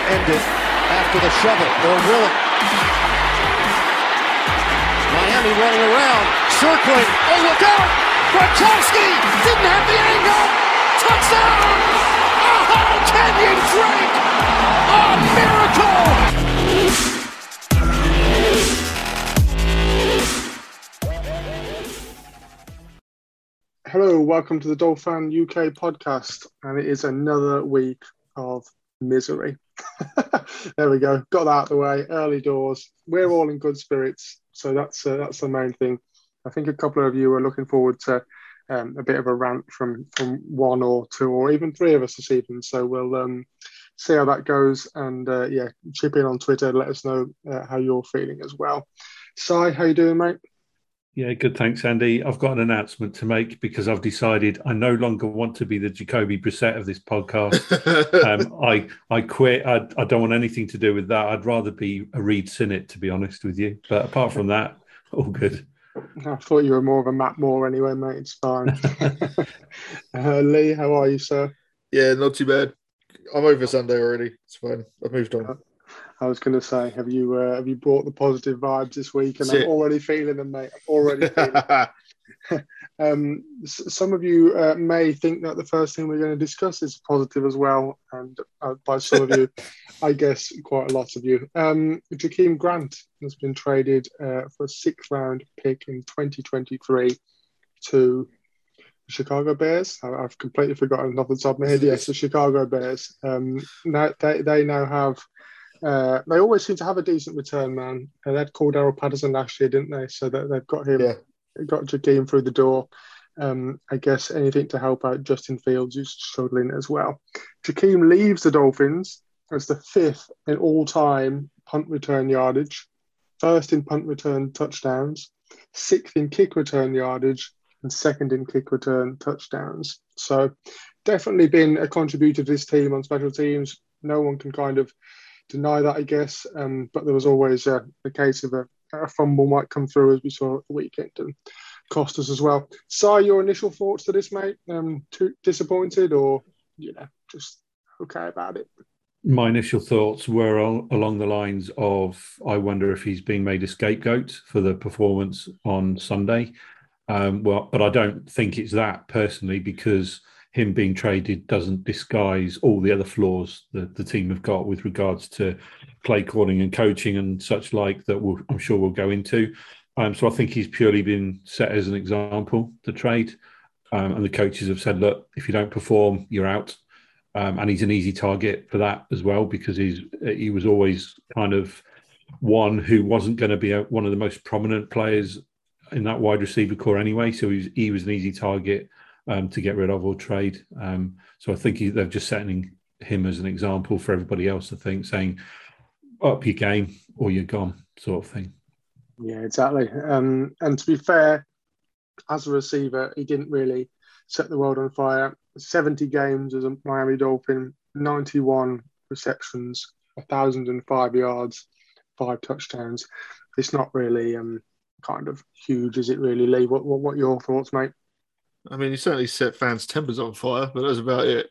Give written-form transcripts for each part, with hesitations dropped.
end it after the shovel, or will it? Miami running around, circling. Oh, look out! Gronkowski didn't have the angle. Touchdown! Oh, Kenyon Drake! A miracle! Hello, welcome to the Dolphin UK podcast, and it is another week of misery. There we go, got that out of the way, early doors. We're all in good spirits, so that's the main thing. I think a couple of you are looking forward to a bit of a rant from one or two or even three of us this evening, so we'll see how that goes, and chip in on Twitter, let us know how you're feeling as well. Si, how you doing, mate? Yeah, good. Thanks, Andy. I've got an announcement to make because I've decided I no longer want to be the Jacoby Brissett of this podcast. I quit. I don't want anything to do with that. I'd rather be a Reed Sinnett, to be honest with you. But apart from that, all good. I thought you were more of a Matt Moore anyway, mate. It's fine. Lee, how are you, sir? Yeah, not too bad. I'm over Sunday already. It's fine. I've moved on. I was going to say, have you brought the positive vibes this week? And I'm already feeling them, mate. I'm already feeling them. Some of you may think that the first thing we're going to discuss is positive as well. And by some of you, I guess quite a lot of you. Jakeem Grant has been traded for a 6th round pick in 2023 to Chicago Bears. I've completely forgotten off the top of my head. Yes, the Chicago Bears. Now they now have. They always seem to have a decent return man. They had Cordero Patterson last year, didn't they? So that they've got him, got Jakeem through the door. I guess anything to help out Justin Fields, who's struggling as well. Jakeem leaves the Dolphins as the 5th in all-time punt return yardage, 1st in punt return touchdowns, 6th in kick return yardage, and 2nd in kick return touchdowns. So definitely been a contributor to this team on special teams. No one can kind of deny that, I guess, but there was always a case of a fumble might come through, as we saw at the weekend, and cost us as well. Si, your initial thoughts to this, mate? Too disappointed, or just okay about it? My initial thoughts were along the lines of, I wonder if he's being made a scapegoat for the performance on Sunday. But I don't think it's that personally, because him being traded doesn't disguise all the other flaws that the team have got with regards to play calling and coaching and such like that I'm sure we'll go into. So I think he's purely been set as an example, the trade. And the coaches have said, look, if you don't perform, you're out. And he's an easy target for that as well, because he was always kind of one who wasn't going to be one of the most prominent players in that wide receiver core anyway. So he was an easy target to get rid of or trade. So I think they're just setting him as an example for everybody else, I think, saying, up your game or you're gone, sort of thing. Yeah, exactly. And to be fair, as a receiver, he didn't really set the world on fire. 70 games as a Miami Dolphin, 91 receptions, 1,005 yards, 5 touchdowns. It's not really kind of huge, is it really, Lee? What are your thoughts, mate? I mean, he certainly set fans' tempers on fire, but that's about it.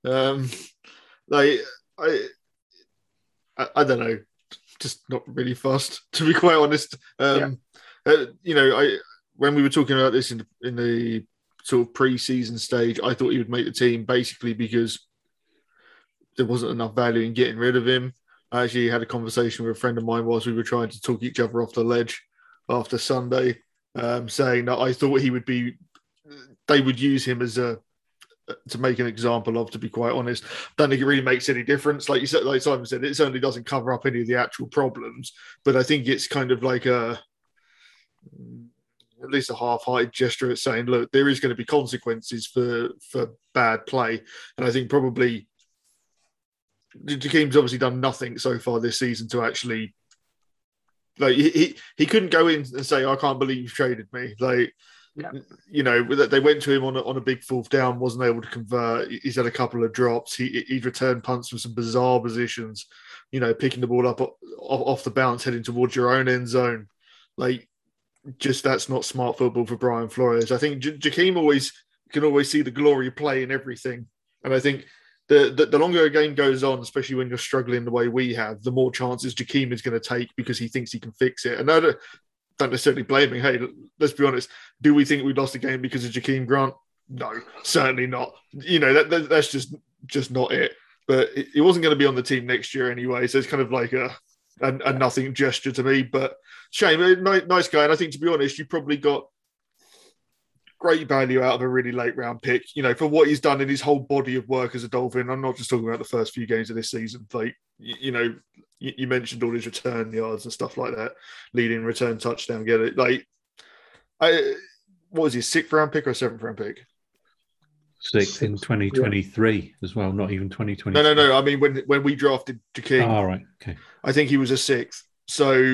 I don't know, just not really fussed, to be quite honest. When we were talking about this in the sort of pre-season stage, I thought he would make the team basically because there wasn't enough value in getting rid of him. I actually had a conversation with a friend of mine whilst we were trying to talk each other off the ledge after Sunday, saying that I thought they would use him as to make an example of, to be quite honest. Don't think it really makes any difference. Like you said, like Simon said, it certainly doesn't cover up any of the actual problems, but I think it's kind of like at least a half-hearted gesture at saying, look, there is going to be consequences for bad play. And I think probably Jakeem's obviously done nothing so far this season to actually, like, he couldn't go in and say, I can't believe you've traded me. Like, they went to him on a big 4th down, wasn't able to convert. He's had a couple of drops. He's returned punts from some bizarre positions, picking the ball up off the bounce, heading towards your own end zone. Like, just that's not smart football for Brian Flores. I think Jakeem can always see the glory of play in everything. And I think the longer a game goes on, especially when you're struggling the way we have, the more chances Jakeem is going to take because he thinks he can fix it. And I don't necessarily blame him. Hey, let's be honest. Do we think we lost the game because of Jakeem Grant? No, certainly not. That's just not it. But he wasn't going to be on the team next year anyway, so it's kind of like a nothing gesture to me. But shame, nice guy. And I think, to be honest, you probably got great value out of a really late round pick, for what he's done in his whole body of work as a Dolphin. I'm not just talking about the first few games of this season. Like, you mentioned all his return yards and stuff like that, leading return touchdown, get it. Like, what was he, 6th round pick or 7th round pick? 6th in 2023 as well, not even 2020. No. I mean, when we drafted Jakeem, all right, okay. I think he was a 6th. So,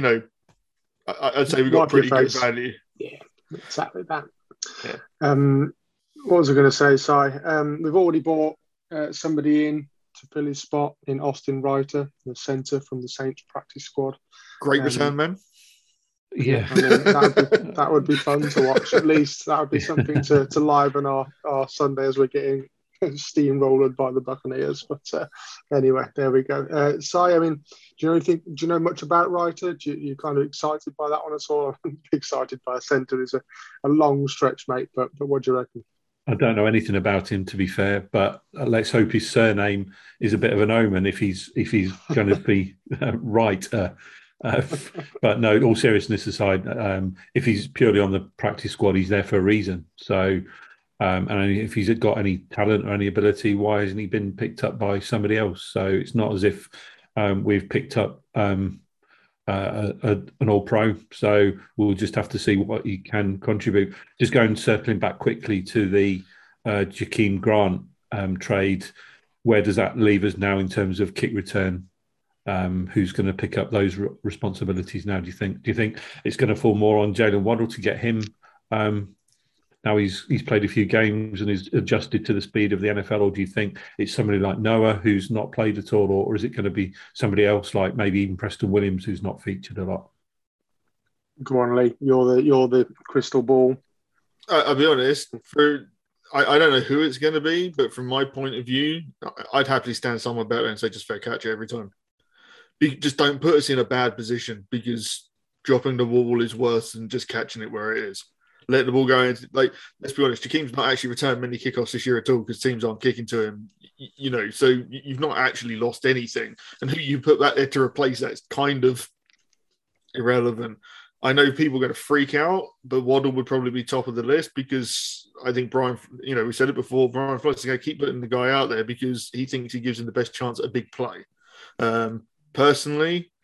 I'd say we got pretty good value. Yeah, exactly that. Yeah. What was I going to say, Si? We've already bought somebody in to fill his spot in Austin Reiter, the centre from the Saints practice squad. Great return, man. Yeah, I mean, that would be fun to watch. At least that would be something to liven our Sunday as we're getting steamrolled by the Buccaneers. But anyway, there we go. Si, I mean, do you know much about Reiter? You kind of excited by that one at all? I'm excited by a centre. It's a long stretch, mate. But what do you reckon? I don't know anything about him, to be fair, but let's hope his surname is a bit of an omen if he's going to be right. But no, all seriousness aside, if he's purely on the practice squad, he's there for a reason. So, and if he's got any talent or any ability, why hasn't he been picked up by somebody else? So it's not as if we've picked up an all-pro. So we'll just have to see what he can contribute. Just circling back quickly to the Jakeem Grant trade, where does that leave us now in terms of kick return? Who's going to pick up those responsibilities now, do you think? Do you think it's going to fall more on Jalen Waddle to get him? Now he's played a few games and is adjusted to the speed of the NFL, or do you think it's somebody like Noah who's not played at all, or is it going to be somebody else like maybe even Preston Williams who's not featured a lot? Go on, Lee. You're the crystal ball. I'll be honest. I don't know who it's going to be, but from my point of view, I'd happily stand somewhere better and say just fair catch it every time. Just don't put us in a bad position, because dropping the ball is worse than just catching it where it is. Let the ball go into, let's be honest, Jakeem's not actually returned many kickoffs this year at all because teams aren't kicking to him, so you've not actually lost anything. And who you put that there to replace that's kind of irrelevant. I know people are going to freak out, but Waddle would probably be top of the list because I think Brian, we said it before, Brian Flores is going to keep putting the guy out there because he thinks he gives him the best chance at a big play. Personally,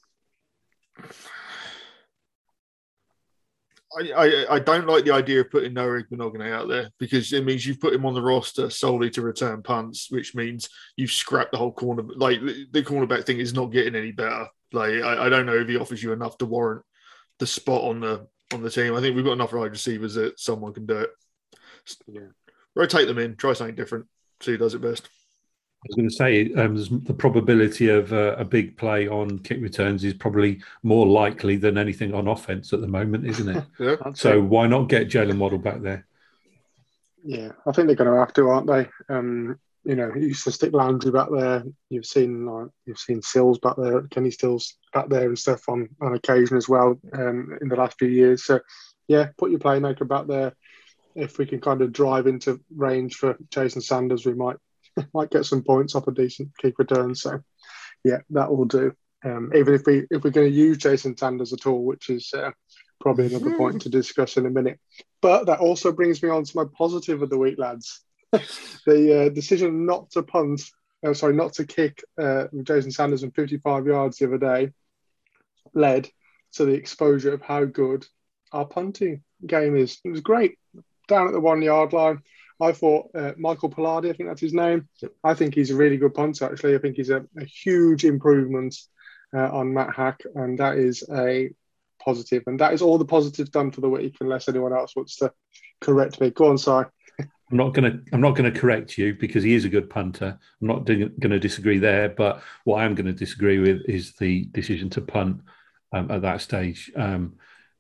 I don't like the idea of putting Noah Igbinoghene out there because it means you've put him on the roster solely to return punts, which means you've scrapped the whole corner. The cornerback thing is not getting any better. I don't know if he offers you enough to warrant the spot on the team. I think we've got enough wide receivers that someone can do it. Yeah. Rotate them in, try something different, see who does it best. I was going to say the probability of a big play on kick returns is probably more likely than anything on offense at the moment, isn't it? Yeah. So why not get Jalen Waddle back there? Yeah, I think they're going to have to, aren't they? You used to stick Landry back there. You've seen Sills back there, Kenny Stills back there and stuff on occasion as well in the last few years. So yeah, put your playmaker back there. If we can kind of drive into range for Jason Sanders, we might get some points off a decent kick return. So yeah, that will do. Even if we're going to use Jason Sanders at all, which is probably another point to discuss in a minute. But that also brings me on to my positive of the week, lads. The decision not to kick Jason Sanders from 55 yards the other day led to the exposure of how good our punting game is. It was great. Down at the 1 yard line, I thought Michael Palardi, I think that's his name. I think he's a really good punter, actually. I think he's a huge improvement on Matt Hack, and that is a positive. And that is all the positives done for the week, unless anyone else wants to correct me. Go on, Si. I'm not going to correct you because he is a good punter. I'm not going to disagree there. But what I am going to disagree with is the decision to punt at that stage.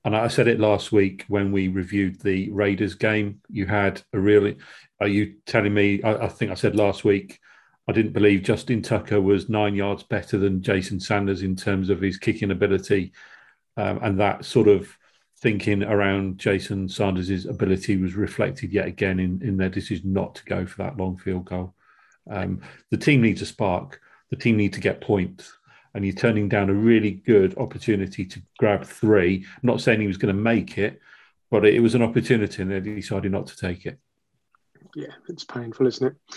And I said it last week when we reviewed the Raiders game. You had a really. Are you telling me? I think I said last week I didn't believe Justin Tucker was 9 yards better than Jason Sanders in terms of his kicking ability, and that sort of thinking around Jason Sanders' ability was reflected yet again in their decision not to go for that long field goal. The team needs a spark. The team need to get points. And you're turning down a really good opportunity to grab 3. I'm not saying he was going to make it, but it was an opportunity and they decided not to take it. Yeah, it's painful, isn't it?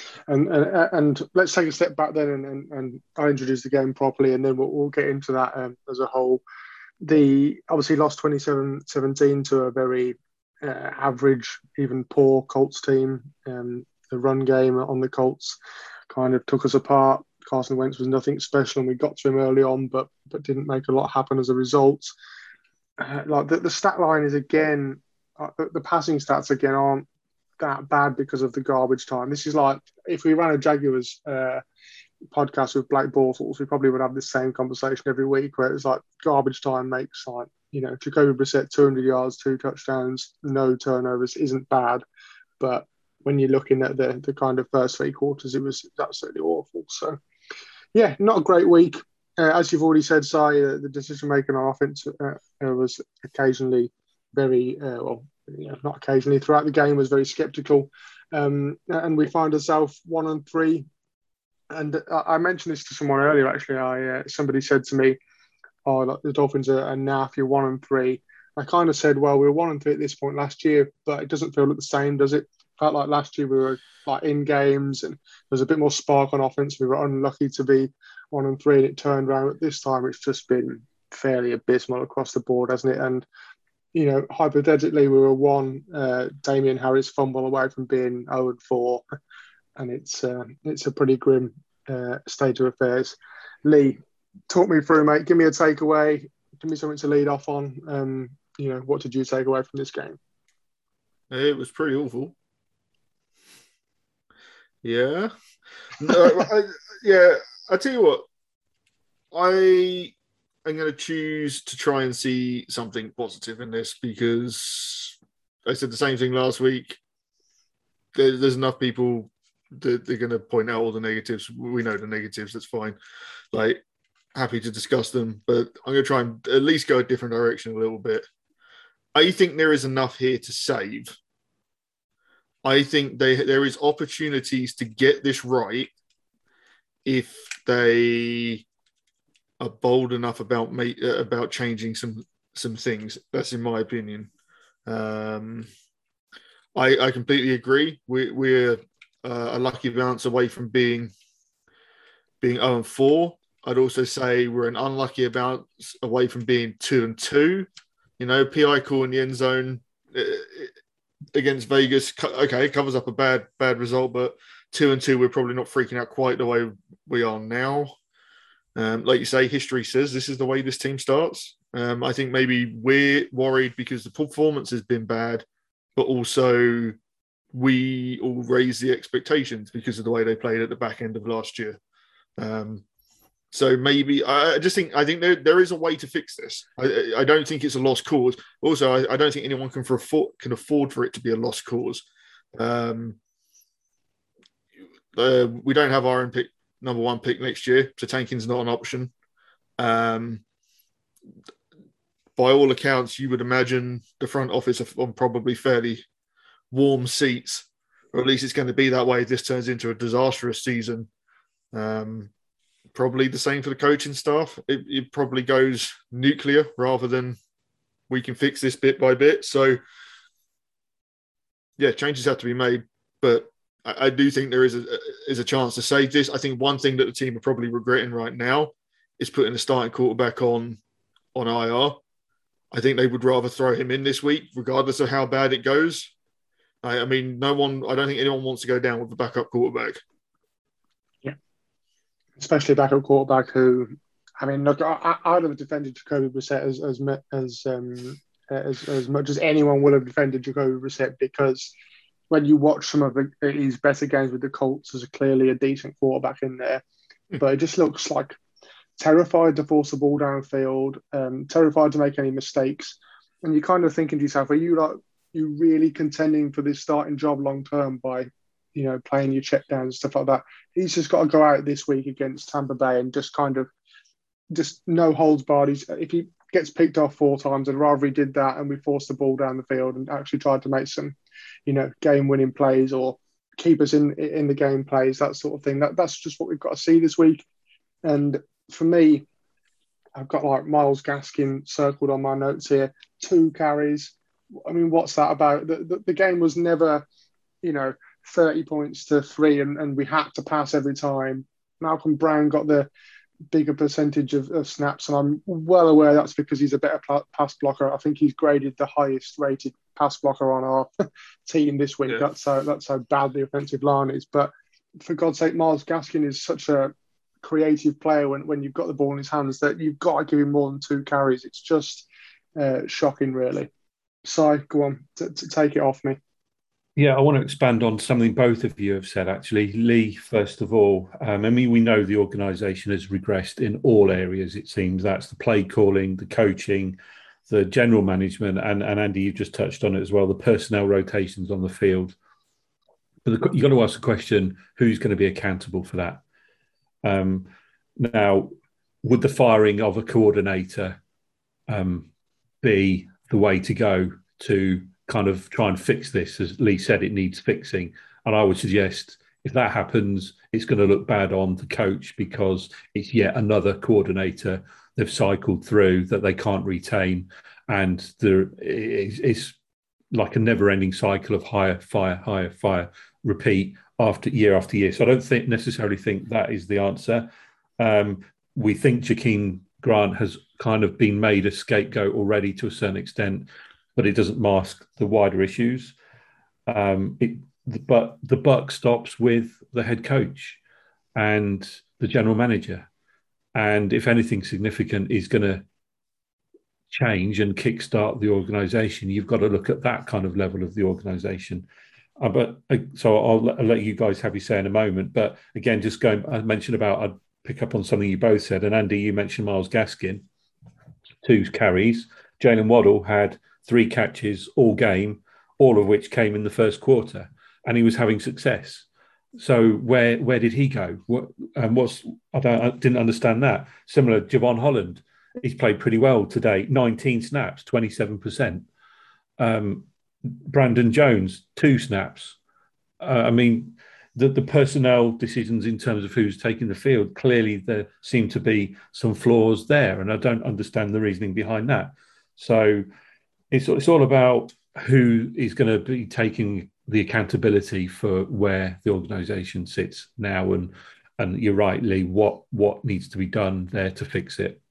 And let's take a step back then and I'll introduce the game properly and then we'll get into that as a whole. The obviously lost 27-17 to a very average, even poor Colts team. The run game on the Colts kind of took us apart. Carson Wentz was nothing special, and we got to him early on, but didn't make a lot happen as a result. Like the stat line is again, the passing stats again aren't that bad because of the garbage time. This is like if we ran a Jaguars podcast with Blake Bortles, we probably would have the same conversation every week, where it's like garbage time makes like Jacoby Brissett 200 yards, 2 touchdowns, no turnovers isn't bad, but when you're looking at the kind of first 3 quarters, it was absolutely awful. So. Yeah, not a great week. As you've already said, Si, the decision-making on offense was occasionally very, not occasionally, throughout the game was very sceptical. And we find ourselves 1-3. And I mentioned this to someone earlier, actually. Somebody said to me, like, the Dolphins are naff, you're 1-3. I kind of said, well, we were 1-3 at this point last year, but it doesn't feel like the same, does it? Felt like last year we were like in games and there was a bit more spark on offense. We were unlucky to be 1-3 and it turned around. At this time, it's just been fairly abysmal across the board, hasn't it? And, hypothetically, we were one Damian Harris fumble away from being 0-4. And it's a pretty grim state of affairs. Lee, talk me through, mate. Give me a takeaway. Give me something to lead off on. What did you take away from this game? It was pretty awful. Yeah. No, I tell you what, I am going to choose to try and see something positive in this because I said the same thing last week. There's enough people that they're going to point out all the negatives. We know the negatives, that's fine. Like, happy to discuss them, but I'm going to try and at least go a different direction a little bit. I think there is enough here to save. I think there is opportunities to get this right if they are bold enough about changing some things. That's in my opinion. I completely agree. We're a lucky bounce away from being 0-4. I'd also say we're an unlucky bounce away from being 2-2. PI call in the end zone. Against Vegas, okay, it covers up a bad result, but 2-2, we're probably not freaking out quite the way we are now. Like you say, history says this is the way this team starts. I think maybe we're worried because the performance has been bad, but also we all raised the expectations because of the way they played at the back end of last year. So maybe I think there is a way to fix this. I don't think it's a lost cause. Also, I don't think anyone can afford for it to be a lost cause. We don't have our own number 1 pick next year, so tanking's not an option. By all accounts, you would imagine the front office are on probably fairly warm seats, or at least it's going to be that way if this turns into a disastrous season. Probably the same for the coaching staff. It probably goes nuclear rather than we can fix this bit by bit. So, yeah, changes have to be made. But I do think there is a chance to save this. I think one thing that the team are probably regretting right now is putting the starting quarterback on IR. I think they would rather throw him in this week, regardless of how bad it goes. I don't think anyone wants to go down with the backup quarterback. Especially backup quarterback who, look, I'd have defended Jacoby Brissett as much as anyone will have defended Jacoby Brissett, because when you watch some of his better games with the Colts, there's clearly a decent quarterback in there, but it just looks like terrified to force the ball downfield, terrified to make any mistakes. And you're kind of thinking to yourself, are you really contending for this starting job long term by, playing your check downs and stuff like that? He's just got to go out this week against Tampa Bay and just no holds barred. If he gets picked off 4 times, I'd rather he did that and we forced the ball down the field and actually tried to make some, game-winning plays or keep us in the game plays, that sort of thing. That's just what we've got to see this week. And for me, I've got like Myles Gaskin circled on my notes here, 2 carries. I mean, what's that about? The game was never, 30 points to 3 and we had to pass every time. Malcolm Brown got the bigger percentage of snaps, and I'm well aware that's because he's a better pass blocker. I think he's graded the highest rated pass blocker on our team this week. Yeah. That's how bad the offensive line is. But for God's sake, Myles Gaskin is such a creative player when you've got the ball in his hands that you've got to give him more than 2 carries. It's just shocking, really. Si, go on, to take it off me. Yeah, I want to expand on something both of you have said, actually. Lee, first of all, we know the organisation has regressed in all areas, it seems. That's the play calling, the coaching, the general management, and Andy, you've just touched on it as well, the personnel rotations on the field. But you've got to ask the question, who's going to be accountable for that? Now, would the firing of a coordinator be the way to go to kind of try and fix this? As Lee said, it needs fixing. And I would suggest if that happens, it's going to look bad on the coach because it's yet another coordinator they've cycled through that they can't retain. And it's like a never-ending cycle of hire, fire, repeat after year. So I don't necessarily think that is the answer. We think Jakeem Grant has kind of been made a scapegoat already to a certain extent, but it doesn't mask the wider issues. But the buck stops with the head coach and the general manager. And if anything significant is going to change and kickstart the organisation, you've got to look at that kind of level of the organisation. So I'll let you guys have your say in a moment. But again, I'd pick up on something you both said. And Andy, you mentioned Myles Gaskin, 2 carries. Jalen Waddle had 3 catches all game, all of which came in the first quarter, and he was having success. So where did he go? I didn't understand that. Similar, Javon Holland, he's played pretty well today. 19 snaps, 27%. Brandon Jones, 2 snaps. The personnel decisions in terms of who's taking the field, clearly there seem to be some flaws there, and I don't understand the reasoning behind that. So it's all about who is going to be taking the accountability for where the organisation sits now, and you're right, Lee, what needs to be done there to fix it.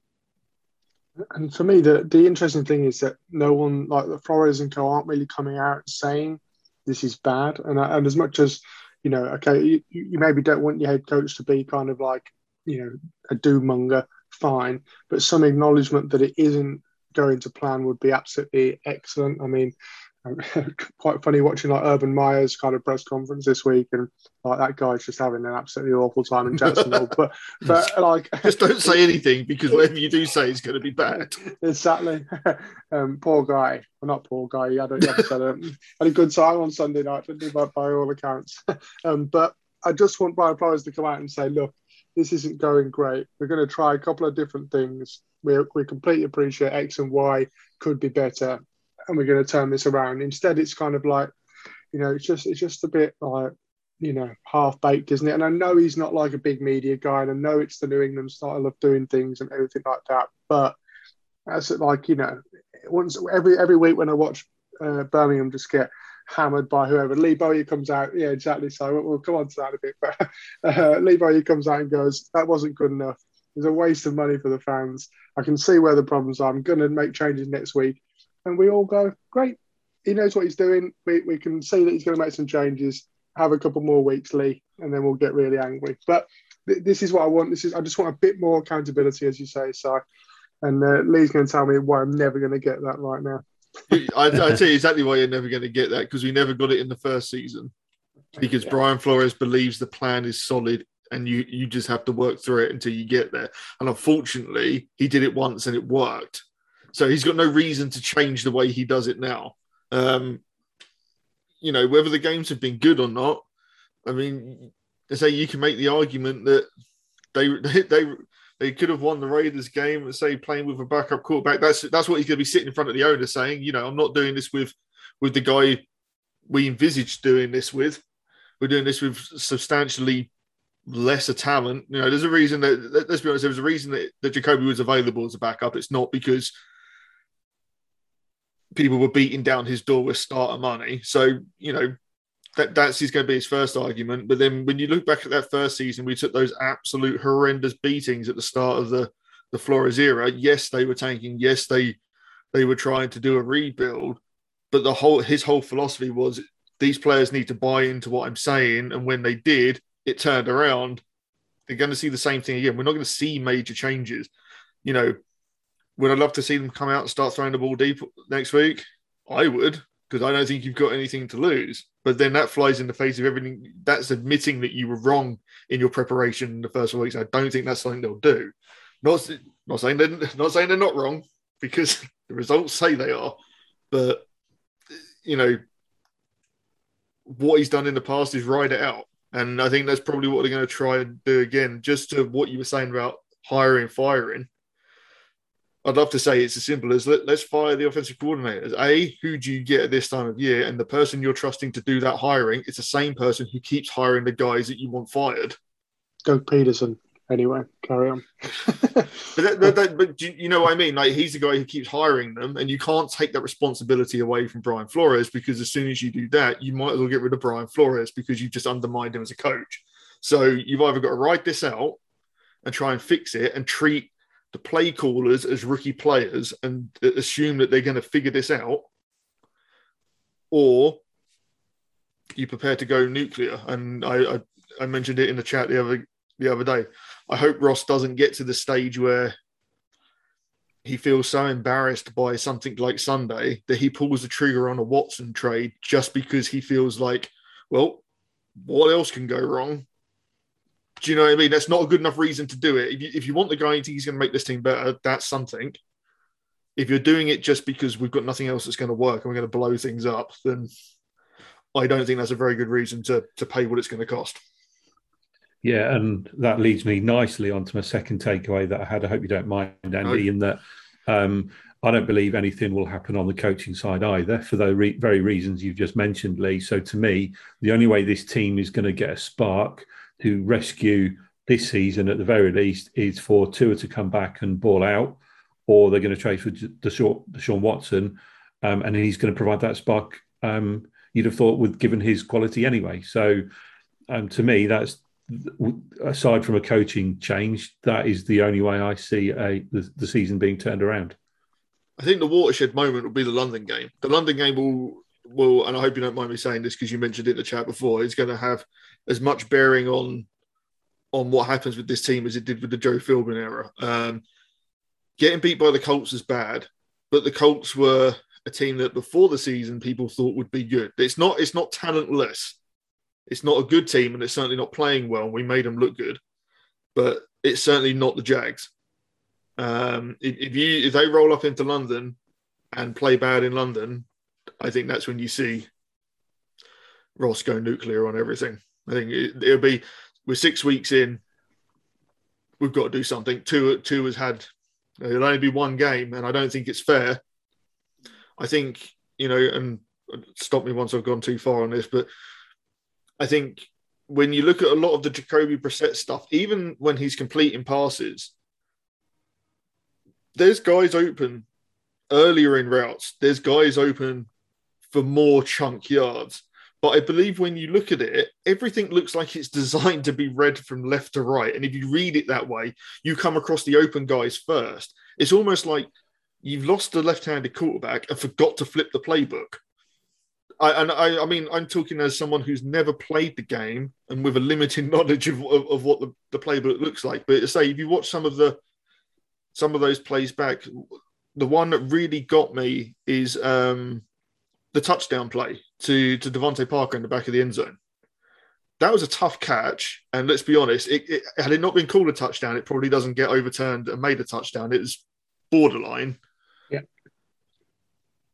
And for me, the interesting thing is that no one, like the Flores and co, aren't really coming out saying this is bad. And as much as, okay, you maybe don't want your head coach to be kind of like, a doom monger, fine. But some acknowledgement that it isn't going to plan would be absolutely excellent. I mean, quite funny watching like Urban Meyer's kind of press conference this week, and like that guy's just having an absolutely awful time in Jacksonville. but like, just don't say anything, because whatever you do say is going to be bad. Exactly. Poor guy. Well, not poor guy. He had a good time on Sunday night, didn't he, by all accounts. But I just want Brian Flores to come out and say, look, this isn't going great. We're going to try a couple of different things. We completely appreciate X and Y could be better, and we're going to turn this around. Instead, it's kind of like, it's just a bit like, half-baked, isn't it? And I know he's not like a big media guy, and I know it's the New England style of doing things and everything like that. But as like, once every week when I watch Birmingham just get hammered by whoever, Lee Bowyer comes out. Yeah, exactly. So we'll come on to that a bit. But Lee Bowyer comes out and goes, that wasn't good enough. It's a waste of money for the fans. I can see where the problems are. I'm going to make changes next week. And we all go, great. He knows what he's doing. We can see that he's going to make some changes. Have a couple more weeks, Lee, and then we'll get really angry. But this is what I want. I just want a bit more accountability, as you say, Si. And Lee's going to tell me why I'm never going to get that right now. I tell you exactly why you're never going to get that, because we never got it in the first season. Because Brian Flores believes the plan is solid, and you just have to work through it until you get there. And unfortunately, he did it once and it worked. So he's got no reason to change the way he does it now. Whether the games have been good or not, I mean, they say you can make the argument that they could have won the Raiders game and say playing with a backup quarterback. That's what he's going to be sitting in front of the owner saying, I'm not doing this with the guy we envisaged doing this with. We're doing this with substantially lesser talent. There's a reason that, let's be honest, there was a reason that Jacoby was available as a backup. It's not because people were beating down his door with starter money. So, that's going to be his first argument. But then when you look back at that first season, we took those absolute horrendous beatings at the start of the Flores era. Yes, they were tanking. Yes, they were trying to do a rebuild. But his whole philosophy was these players need to buy into what I'm saying. And when they did, it turned around. They're going to see the same thing again. We're not going to see major changes. Would I love to see them come out and start throwing the ball deep next week? I would, because I don't think you've got anything to lose. But then that flies in the face of everything. That's admitting that you were wrong in your preparation in the first 4 weeks. I don't think that's something they'll do. Not saying they're not wrong, because the results say they are. But, what he's done in the past is ride it out. And I think that's probably what they're going to try and do again. Just to what you were saying about hiring, firing. I'd love to say it's as simple as let's fire the offensive coordinators. Who do you get at this time of year? And the person you're trusting to do that hiring, it's the same person who keeps hiring the guys that you want fired. Doug Peterson. Anyway, carry on. but you know what I mean? Like, he's the guy who keeps hiring them, and you can't take that responsibility away from Brian Flores, because as soon as you do that, you might as well get rid of Brian Flores because you've just undermined him as a coach. So you've either got to ride this out and try and fix it and treat the play callers as rookie players and assume that they're going to figure this out, or you prepare to go nuclear. And I mentioned it in the chat the other day. I hope Ross doesn't get to the stage where he feels so embarrassed by something like Sunday that he pulls the trigger on a Watson trade just because he feels like, well, what else can go wrong? Do you know what I mean? That's not a good enough reason to do it. If you want the guy and think he's going to make this team better, that's something. If you're doing it just because we've got nothing else that's going to work and we're going to blow things up, then I don't think that's a very good reason to pay what it's going to cost. Yeah, and that leads me nicely onto my second takeaway that I had. I hope you don't mind, Andy, in that I don't believe anything will happen on the coaching side either, for the very reasons you've just mentioned, Lee. So to me, the only way this team is going to get a spark to rescue this season, at the very least, is for Tua to come back and ball out, or they're going to trade for Deshaun Watson, and he's going to provide that spark. You'd have thought, given his quality anyway. So to me, that's, aside from a coaching change, that is the only way I see the season being turned around. I think the watershed moment will be the London game. The London game will, and I hope you don't mind me saying this because you mentioned it in the chat before, it's going to have as much bearing on what happens with this team as it did with the Joe Philbin era. Getting beat by the Colts is bad, but the Colts were a team that before the season people thought would be good. It's not talentless. It's not a good team, and it's certainly not playing well. We made them look good, but it's certainly not the Jags. If they roll up into London and play bad in London, I think that's when you see Ross go nuclear on everything. I think it'll be, we're 6 weeks in, we've got to do something. Tua has had, it'll only be one game, and I don't think it's fair. I think, and stop me once I've gone too far on this, but I think when you look at a lot of the Jacoby Brissett stuff, even when he's completing passes, there's guys open earlier in routes. There's guys open for more chunk yards. But I believe when you look at it, everything looks like it's designed to be read from left to right. And if you read it that way, you come across the open guys first. It's almost like you've lost the left-handed quarterback and forgot to flip the playbook. I mean, I'm talking as someone who's never played the game and with a limited knowledge of what the playbook looks like. But to say, if you watch some of those plays back, the one that really got me is the touchdown play to Devontae Parker in the back of the end zone. That was a tough catch, and let's be honest, had it not been called a touchdown, it probably doesn't get overturned and made a touchdown. It was borderline. Yeah.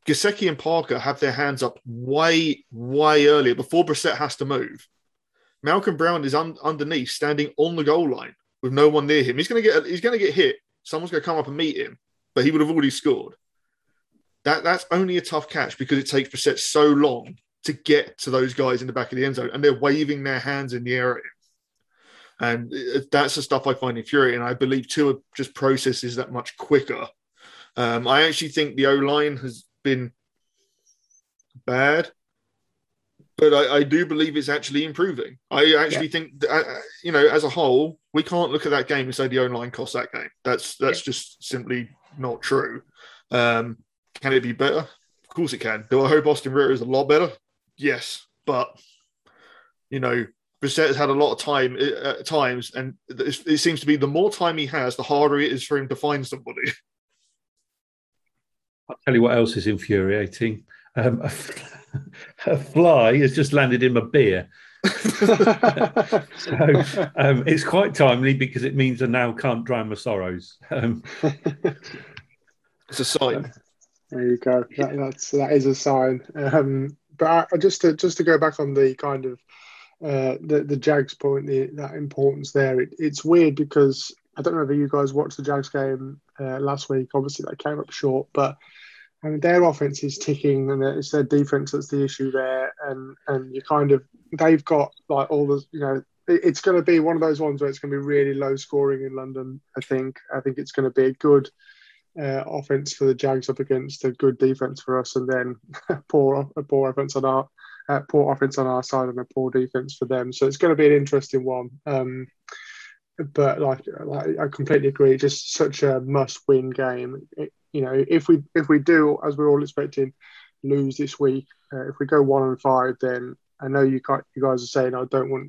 Gesicki and Parker have their hands up way, way earlier before Brissett has to move. Malcolm Brown is underneath, standing on the goal line with no one near him. He's going to get hit. Someone's going to come up and meet him, but he would have already scored. That's only a tough catch because it takes Brissett so long to get to those guys in the back of the end zone, and they're waving their hands in the air at him. And that's the stuff I find infuriating. I believe Tua just processes that much quicker. I actually think the O-line has been bad, but I do believe it's actually improving. I actually think, as a whole, we can't look at that game and say the O-line cost that game. That's just simply not true. Can it be better? Of course it can. Do I hope Austin Ritter is a lot better? Yes, but Brissett has had a lot of time at times, and it seems to be the more time he has, the harder it is for him to find somebody. I'll tell you what else is infuriating. A fly has just landed in my beer. So it's quite timely because it means I now can't drown my sorrows. It's a sign. There you go. That is a sign. But just to go back on the kind of the Jags point, that importance there. It's weird because I don't know if you guys watched the Jags game last week. Obviously, they came up short, but their offense is ticking, and it's their defense that's the issue there. And they've got like all the it's going to be one of those ones where it's going to be really low scoring in London. I think it's going to be a good offense for the Jags up against a good defense for us, and then poor offense on our side and a poor defense for them. So it's going to be an interesting one. But I completely agree. Just such a must-win game. If we do, as we're all expecting, lose this week, if we go 1-5, then I know you guys are saying I don't want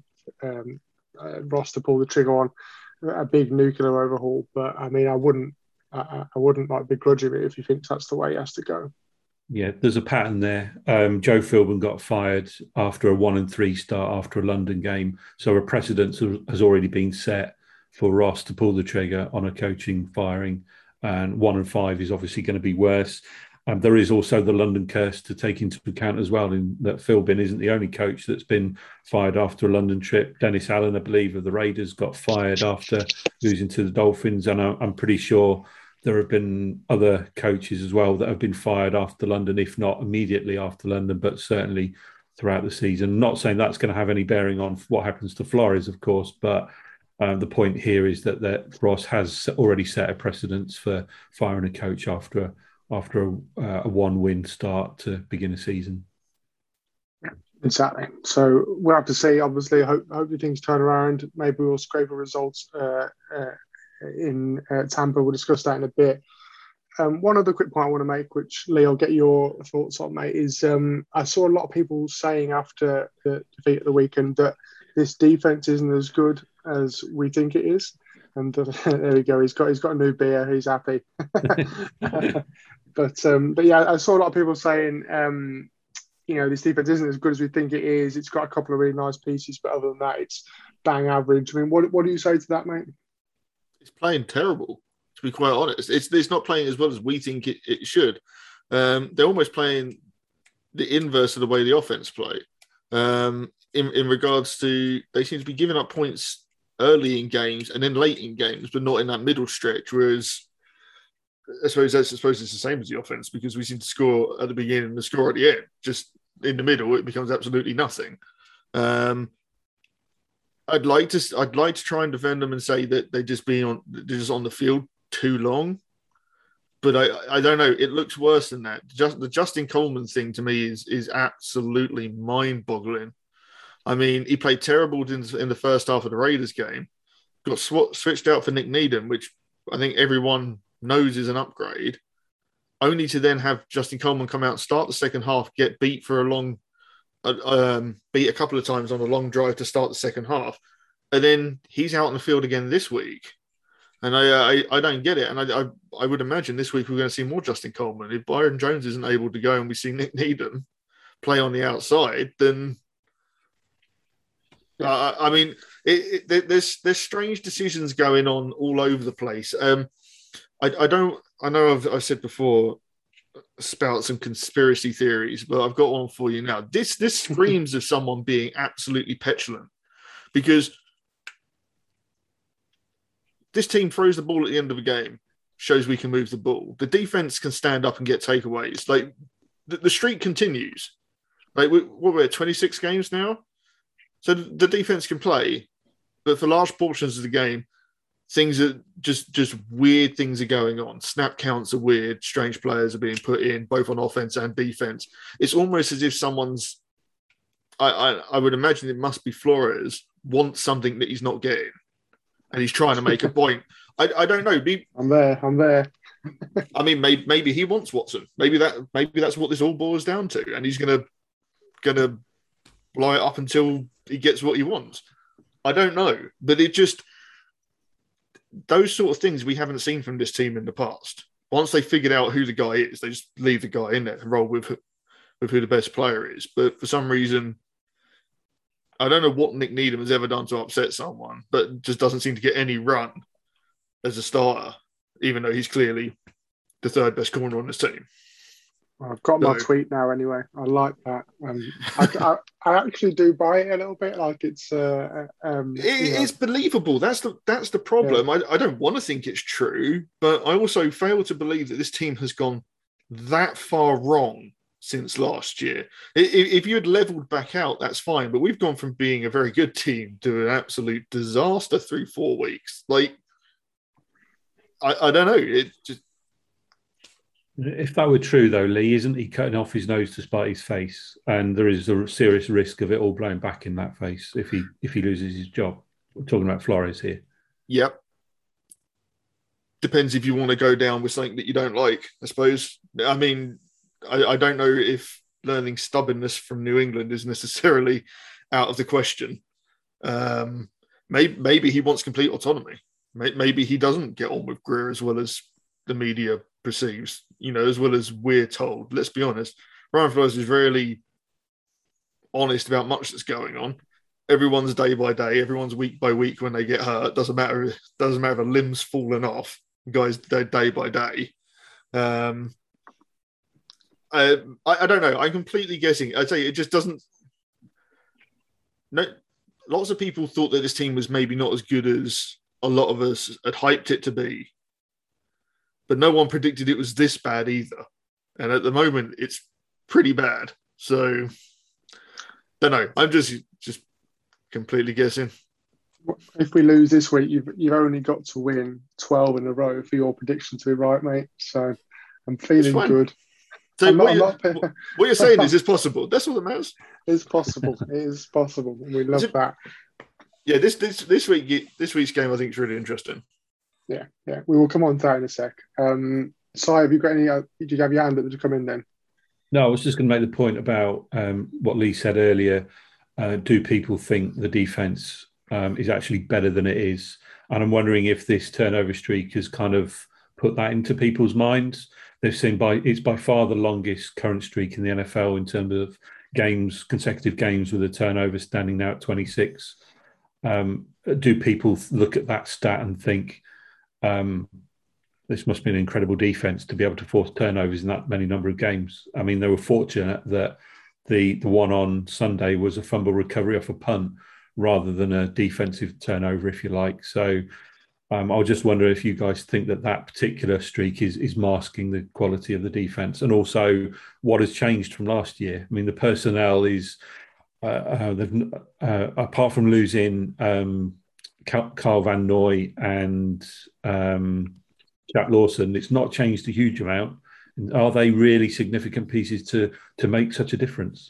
Ross to pull the trigger on a big nuclear overhaul. But I mean, I wouldn't begrudge him if he thinks that's the way he has to go. Yeah, there's a pattern there. Joe Philbin got fired after a 1-3 start after a London game. So a precedent has already been set for Ross to pull the trigger on a coaching firing. And 1-5 is obviously going to be worse. There is also the London curse to take into account as well, in that Philbin isn't the only coach that's been fired after a London trip. Dennis Allen, I believe, of the Raiders, got fired after losing to the Dolphins. And I'm pretty sure there have been other coaches as well that have been fired after London, if not immediately after London, but certainly throughout the season. I'm not saying that's going to have any bearing on what happens to Flores, of course, but the point here is that Ross has already set a precedence for firing a coach after a one-win start to begin a season. Exactly. So we'll have to see. Obviously, hopefully things turn around. Maybe we'll scrape a results in Tampa. We'll discuss that in a bit. One other quick point I want to make, which Lee, I'll get your thoughts on, mate, is I saw a lot of people saying after the defeat of the weekend that this defense isn't as good as we think it is. And there we go. He's got a new beer. He's happy. But yeah, I saw a lot of people saying, this defense isn't as good as we think it is. It's got a couple of really nice pieces, but other than that, it's bang average. I mean, what do you say to that, mate? It's playing terrible, to be quite honest. It's not playing as well as we think it should. They're almost playing the inverse of the way the offense play. In regards to, they seem to be giving up points early in games and then late in games, but not in that middle stretch. Whereas I suppose it's the same as the offense, because we seem to score at the beginning and the score at the end. Just in the middle, it becomes absolutely nothing. I'd like to try and defend them and say that they're just on the field too long, but I don't know. It looks worse than that. The Justin Coleman thing to me is absolutely mind-boggling. I mean, he played terrible in the first half of the Raiders game. Got switched out for Nick Needham, which I think everyone knows is an upgrade, only to then have Justin Coleman come out, start the second half, get beat for beat a couple of times on a long drive to start the second half, and then he's out on the field again this week. And I don't get it. And I would imagine this week we're going to see more Justin Coleman. If Byron Jones isn't able to go and we see Nick Needham play on the outside, then I mean, there's strange decisions going on all over the place. I know I've said before, spout some conspiracy theories, but I've got one for you now. This screams of someone being absolutely petulant, because this team throws the ball at the end of a game, shows we can move the ball. The defense can stand up and get takeaways. Like the streak continues. Like we're at 26 games now, so the defense can play, but for large portions of the game, things are just weird things are going on. Snap counts are weird. Strange players are being put in, both on offense and defense. It's almost as if someone's, I would imagine it must be Flores, wants something that he's not getting, and he's trying to make a point. I don't know. I'm there. I mean, maybe he wants Watson. Maybe that's what this all boils down to, and he's gonna blow it up until he gets what he wants. I don't know, but it just, those sort of things we haven't seen from this team in the past. Once they figured out who the guy is, they just leave the guy in there and roll with who the best player is. But for some reason, I don't know what Nick Needham has ever done to upset someone, but just doesn't seem to get any run as a starter, even though he's clearly the third best corner on this team. I've got my tweet now anyway. I like that. I actually do buy it a little bit. Like it's it's believable. That's the problem. Yeah. I don't want to think it's true, but I also fail to believe that this team has gone that far wrong since last year. If you had leveled back out, that's fine. But we've gone from being a very good team to an absolute disaster through 4 weeks. Like I don't know. It just. If that were true, though, Lee, isn't he cutting off his nose to spite his face? And there is a serious risk of it all blowing back in that face if he loses his job. We're talking about Flores here. Yep. Depends if you want to go down with something that you don't like, I suppose. I mean, I don't know if learning stubbornness from New England is necessarily out of the question. Maybe he wants complete autonomy. Maybe he doesn't get on with Greer as well as the media perceives, as well as we're told. Let's be honest, Brian Flores is rarely honest about much that's going on. Everyone's day by day, everyone's week by week when they get hurt. Doesn't matter if a limb's fallen off. Guys, they're day by day. I don't know. I'm completely guessing. I'd say it just doesn't. No, lots of people thought that this team was maybe not as good as a lot of us had hyped it to be. But no one predicted it was this bad either. And at the moment, it's pretty bad. So, don't know. I'm just completely guessing. If we lose this week, you've only got to win 12 in a row for your prediction to be right, mate. So, I'm feeling good. So what you're saying is it's possible. That's all that matters. It's possible. It is possible. We love that. Yeah, this week's game I think is really interesting. Yeah. We will come on to that in a sec. Si, have you got any? Did you have your hand up to come in then? No, I was just going to make the point about what Lee said earlier. Do people think the defence is actually better than it is? And I'm wondering if this turnover streak has kind of put that into people's minds. They've seen it's by far the longest current streak in the NFL in terms of consecutive games with a turnover standing now at 26. Do people look at that stat and think, this must be an incredible defense to be able to force turnovers in that many number of games? I mean, they were fortunate that the one on Sunday was a fumble recovery off a punt rather than a defensive turnover, if you like. So I'll just wonder if you guys think that particular streak is masking the quality of the defense, and also what has changed from last year. I mean, the personnel is apart from losing Kyle Van Noy and Jack Lawson, it's not changed a huge amount. Are they really significant pieces to make such a difference?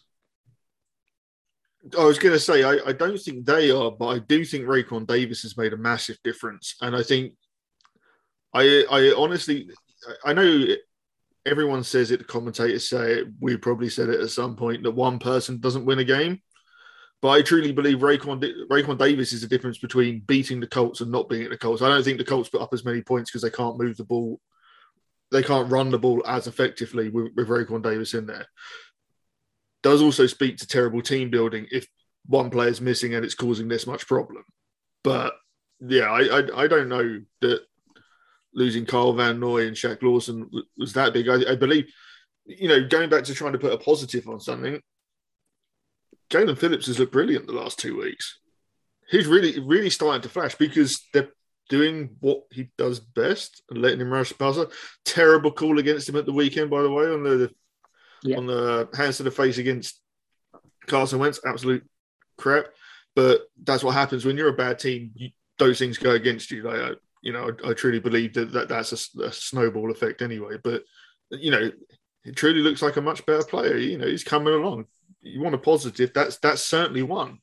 I was going to say, I don't think they are, but I do think Raekwon Davis has made a massive difference. And I think, I honestly, I know everyone says it, the commentators say it, we probably said it at some point, that one person doesn't win a game. But I truly believe Raekwon Davis is the difference between beating the Colts and not beating the Colts. I don't think the Colts put up as many points because they can't move the ball. They can't run the ball as effectively with Raekwon Davis in there. Does also speak to terrible team building if one player's missing and it's causing this much problem. But, yeah, I don't know that losing Kyle Van Noy and Shaq Lawson was that big. I believe going back to trying to put a positive on something, Jalen Phillips has looked brilliant the last 2 weeks. He's really, really starting to flash because they're doing what he does best and letting him rush the passer. Terrible call against him at the weekend, by the way, on the hands to the face against Carson Wentz. Absolute crap. But that's what happens when you're a bad team. Those things go against you. I truly believe that's a snowball effect anyway. But, it truly looks like a much better player. He's coming along. You want a positive, that's certainly one,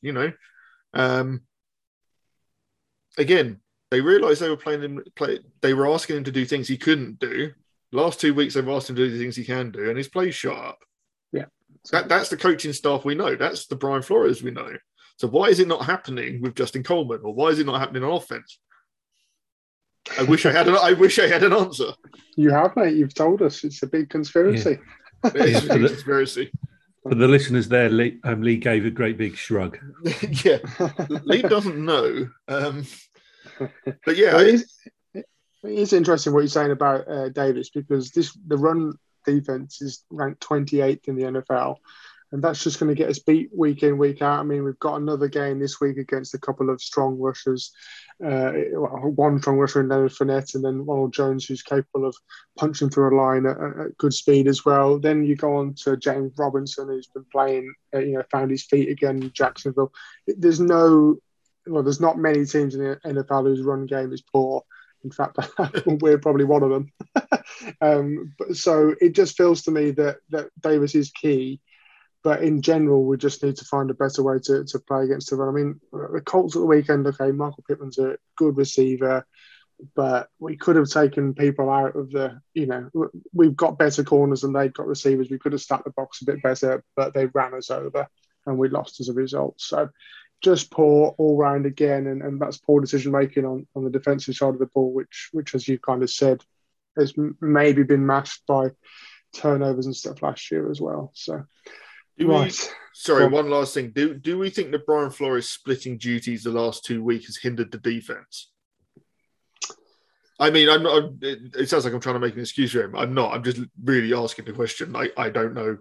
Again, they realised they were they were asking him to do things he couldn't do. Last 2 weeks, they've asked him to do the things he can do, and his play's shot up. Yeah. That's the coaching staff we know. That's the Brian Flores we know. So why is it not happening with Justin Coleman, or why is it not happening on offense? I wish I had an answer. You have, mate. You've told us. It's a big conspiracy. Yeah. It's a big conspiracy. For the listeners there, Lee gave a great big shrug. Yeah. Lee doesn't know. But yeah. Well, it's interesting what you're saying about Davis, because the run defense is ranked 28th in the NFL. And that's just going to get us beat week in, week out. I mean, we've got another game this week against a couple of strong rushers. One strong rusher in Leonard Fournette, and then Ronald Jones, who's capable of punching through a line at good speed as well. Then you go on to James Robinson, who's been playing, found his feet again in Jacksonville. There's not many teams in the NFL whose run game is poor. In fact, we're probably one of them. So it just feels to me that Davis is key. But in general, we just need to find a better way to play against the run. I mean, the Colts at the weekend, okay, Michael Pittman's a good receiver, but we could have taken people out of we've got better corners than they've got receivers. We could have stacked the box a bit better, but they ran us over and we lost as a result. So just poor all round again. And that's poor decision-making on the defensive side of the ball, which, as you kind of said, has maybe been masked by turnovers and stuff last year as well. So... One last thing. Do we think that Brian Flores splitting duties the last 2 weeks has hindered the defense? I mean, it sounds like I'm trying to make an excuse for him. I'm not. I'm just really asking the question. I don't know.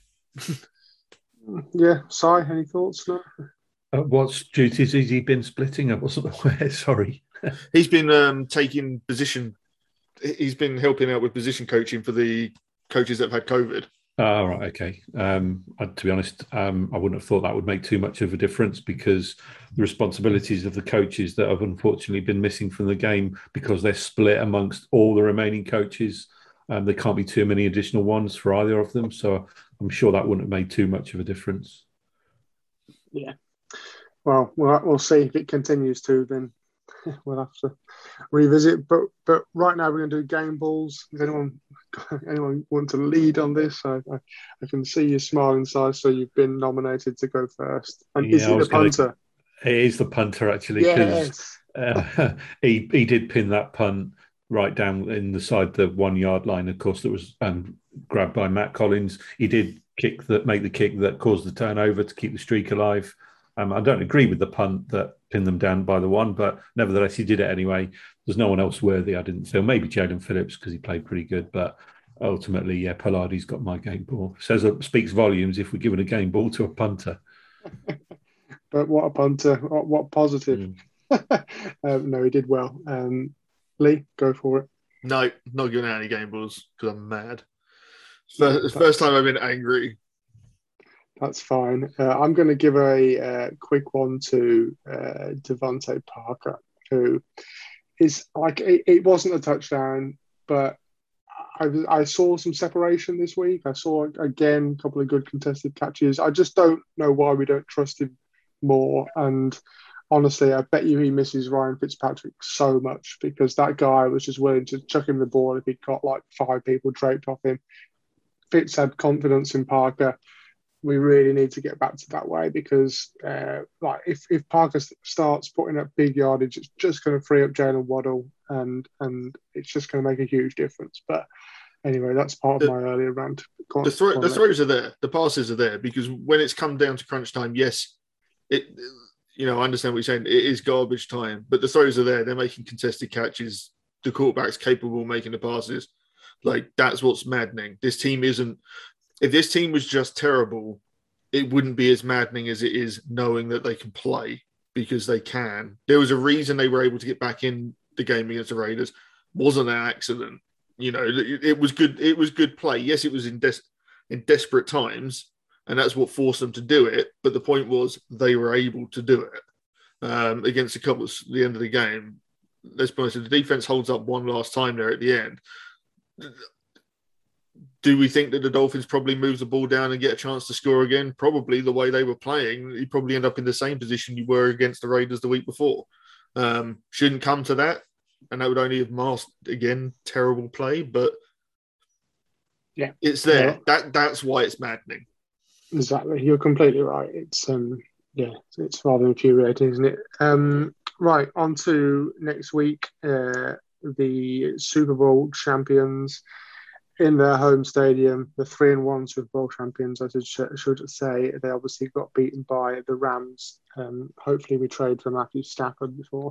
Yeah. Si, any thoughts? No? What duties has he been splitting? I wasn't aware. Sorry. He's been taking position. He's been helping out with position coaching for the coaches that have had COVID. Oh, right, okay. To be honest, I wouldn't have thought that would make too much of a difference, because the responsibilities of the coaches that have unfortunately been missing from the game, because they're split amongst all the remaining coaches, there can't be too many additional ones for either of them. So I'm sure that wouldn't have made too much of a difference. Yeah. Well, we'll see if it continues to, then we'll have to revisit. But right now we're going to do game balls. Does anyone want to lead on this? I can see you smiling, Si, so you've been nominated to go first. And is it the punter? It is the punter, actually, because he did pin that punt right down in the side the 1 yard line. Of course, that was grabbed by Matt Collins. He did make the kick that caused the turnover to keep the streak alive. I don't agree with the punt that pinned them down by the one, but nevertheless, he did it anyway. There's no one else worthy, I didn't feel. Maybe Jalen Phillips, because he played pretty good, but ultimately, Palardi's got my game ball. Speaks volumes if we're giving a game ball to a punter. But what a punter. What positive. No, he did well. Lee, go for it. No, not giving out any game balls because I'm mad. First time I've been angry. That's fine. I'm going to give a quick one to Devontae Parker, who is like, it wasn't a touchdown, but I saw some separation this week. I saw, again, a couple of good contested catches. I just don't know why we don't trust him more. And honestly, I bet you he misses Ryan Fitzpatrick so much, because that guy was just willing to chuck him the ball if he'd got like 5 people draped off him. Fitz had confidence in Parker. We really need to get back to that way, because if Parker starts putting up big yardage, it's just going to free up Jalen Waddle, and it's just going to make a huge difference. But anyway, that's part of my earlier rant. The throws are there, the passes are there, because when it's come down to crunch time, yes, I understand what you're saying. It is garbage time, but the throws are there. They're making contested catches. The quarterback's capable of making the passes. Like, that's what's maddening. This team isn't. If this team was just terrible, it wouldn't be as maddening as it is knowing that they can play, because they can. There was a reason they were able to get back in the game against the Raiders. Wasn't an accident. You know, it was good. It was good play. Yes, it was in desperate times, and that's what forced them to do it. But the point was they were able to do it against the Cowboys at the end of the game. Let's be honest, the defense holds up one last time there at the end. Do we think that the Dolphins probably move the ball down and get a chance to score again? Probably. The way they were playing, you probably end up in the same position you were against the Raiders the week before. Shouldn't come to that, and that would only have masked, again, terrible play, but yeah, it's there. That's why it's maddening. Exactly. You're completely right. It's it's rather infuriating, isn't it? Right, on to next week. The Super Bowl champions in their home stadium, the 3-1 Super Bowl champions, I should say. They obviously got beaten by the Rams. Hopefully we trade for Matthew Stafford before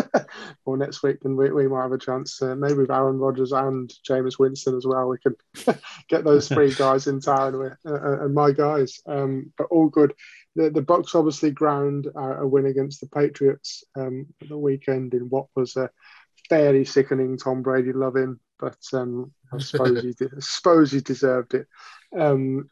or next week, and we might have a chance, maybe with Aaron Rodgers and Jameis Winston as well. We can get those three guys in town and my guys. But all good. The Bucs obviously ground a win against the Patriots at the weekend in what was a fairly sickening Tom Brady loving, but I suppose he deserved it. And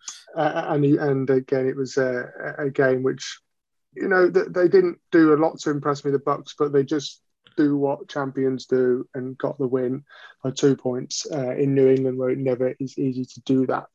again, it was a game which, you know, they didn't do a lot to impress me, the Bucs, but they just do what champions do and got the win by 2 points in New England, where it never is easy to do that.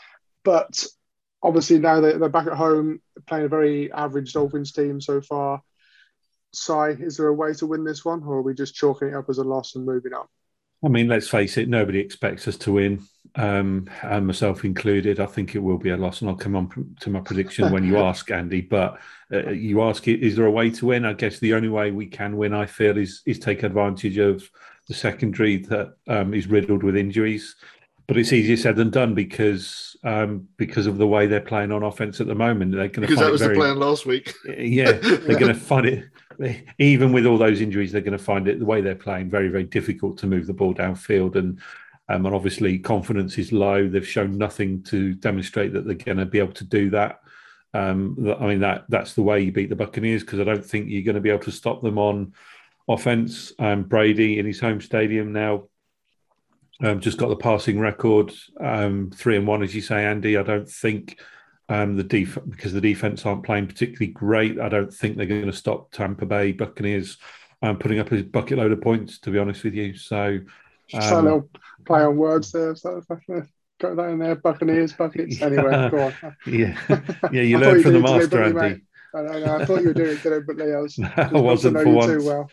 But obviously now they're back at home playing a very average Dolphins team so far. Si, is there a way to win this one, or are we just chalking it up as a loss and moving on? I mean, let's face it, nobody expects us to win, and myself included. I think it will be a loss, and I'll come on to my prediction when you ask, Andy. But you ask, is there a way to win? I guess the only way we can win, I feel, is take advantage of the secondary that is riddled with injuries. But it's easier said than done because of the way they're playing on offense at the moment. They're going to because that was the plan last week. Yeah, they're going to find it. Even with all those injuries, they're going to find it, the way they're playing, very, very difficult to move the ball downfield. And obviously confidence is low. They've shown nothing to demonstrate that they're going to be able to do that. I mean, that's the way you beat the Buccaneers, because I don't think you're going to be able to stop them on offense. Brady in his home stadium now just got the passing record, 3-1, as you say, Andy. I don't think because the defense aren't playing particularly great, I don't think they're going to stop Tampa Bay Buccaneers putting up a bucket load of points, to be honest with you. So try a little play on words there. So got that in there, Buccaneers, buckets. Anyway, go on. Yeah, you learn from the master, Andy. I thought you were doing it deliberately. I wasn't for once. Too well.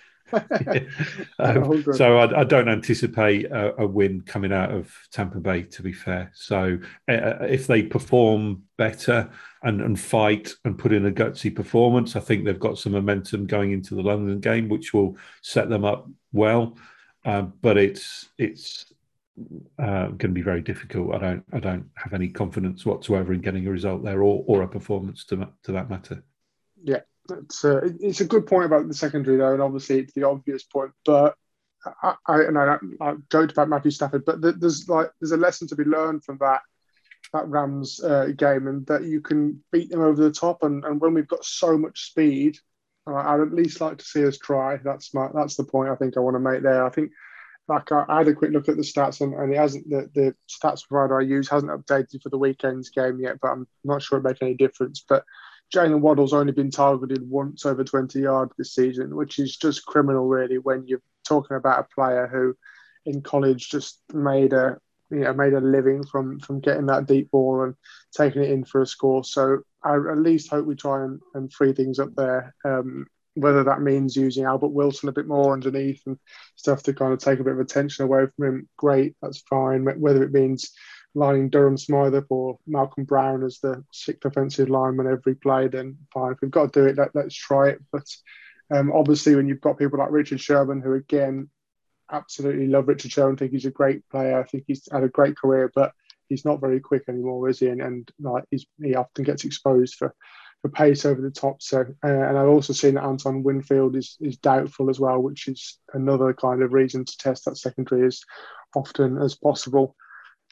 So I don't anticipate a win coming out of Tampa Bay, to be fair. So if they perform better and fight and put in a gutsy performance, I think they've got some momentum going into the London game, which will set them up well. But it's going to be very difficult. I don't have any confidence whatsoever in getting a result there or a performance to that matter. Yeah. It's a good point about the secondary, though, and obviously it's the obvious point. But I joked about Matthew Stafford, but there's a lesson to be learned from that Rams game, and that you can beat them over the top. And when we've got so much speed, I'd at least like to see us try. That's the point I think I want to make there. I think, like, I had a quick look at the stats, and it hasn't, the stats provider I use hasn't updated for the weekend's game yet, but I'm not sure it makes any difference. But Jalen Waddle's only been targeted once over 20 yards this season, which is just criminal, really, when you're talking about a player who in college just made a living from getting that deep ball and taking it in for a score. So I at least hope we try and free things up there. Whether that means using Albert Wilson a bit more underneath and stuff to kind of take a bit of attention away from him, great, that's fine. Whether it means lining Durham Smythe up or Malcolm Brown as the sixth offensive lineman every play, then fine. If we've got to do it, let's try it. But obviously, when you've got people like Richard Sherman, who, again, absolutely love Richard Sherman, think he's a great player. I think he's had a great career, but he's not very quick anymore, is he? And he often gets exposed for pace over the top. So, and I've also seen that Anton Winfield is doubtful as well, which is another kind of reason to test that secondary as often as possible.